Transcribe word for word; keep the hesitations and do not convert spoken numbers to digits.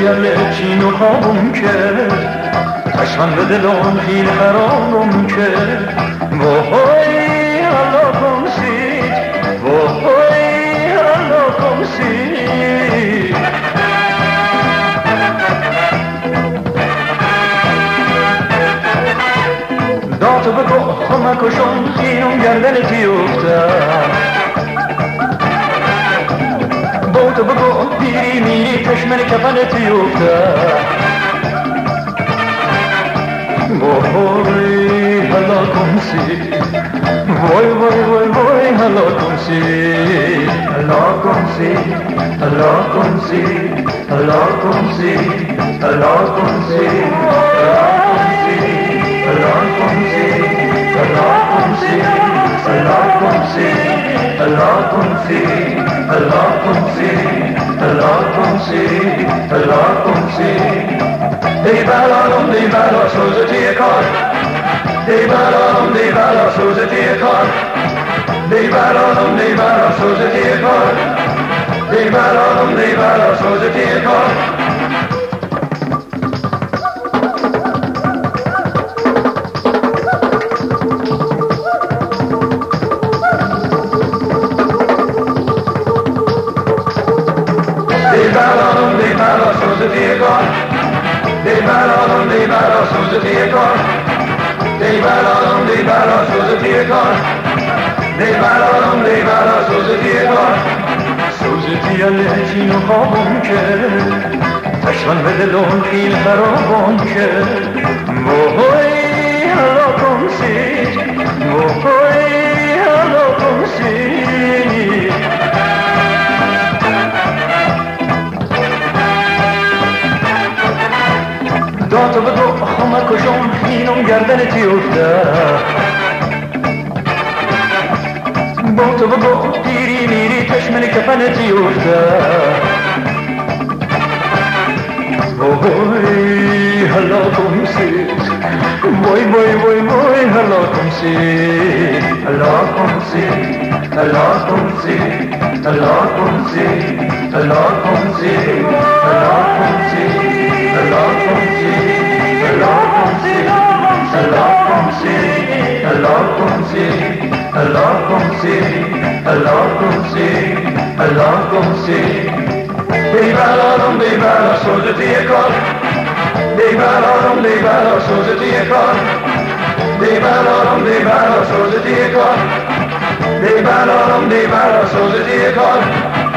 یله چین و خوابم کرد تشمن به دلم خیل خرابم کرد وای حالا کمسید وای حالا کمسید داتو بگو خمکشم اینم گردنتی افتد بوتو بگو پیری میری چشمن کفنتی افتد وای حالا کمسید وای وای وای وای حالا کمسید حالا کمسید حالا کمسید حالا کمسید حالا کمسید حالا کمسید حالا کمسید حالا کمسید حالا کمسید حالا کمسید حالا کمسید حالا کمسید دی بلالم دی بلا سوزتی کار دی بلالم دی بلا سوزتی کار دی بلالم دی بلا سوزتی کار دی بلالم دی بلا سوزتی کار دی بلالم دی بلا سوزتی کار دی بلالم دی بلا سوزتی کار دی بلالم دی بلا سوزتی کار دی بلالم دی بلا سوزتی کار سوزتی الهجین و خوابم کرد تشمن به دلون خیل خرابم کرد وای حالا کمسید وای حالا کمسید داتو بگو خمکشم اینم گردنتی افتد بوتو بگو دیری میری چشمن کفنتی افتد وای حالا کمسید وای وای وای وای حالا کمسید حالا کمسید حالا کمسید حالا کمسید حالا کمسید حالا کمسید حالا کمسید حالا کمسید حالا کمسید حالا کمسید حالا کمسید حالا کمسید حالا کمسید دی بلالم دی بلا سوزتی کار دی بلالم دی بلا سوزتی کار دی بلالم دی بلا سوزتی کار دی بلالم دی بلا سوزتی کار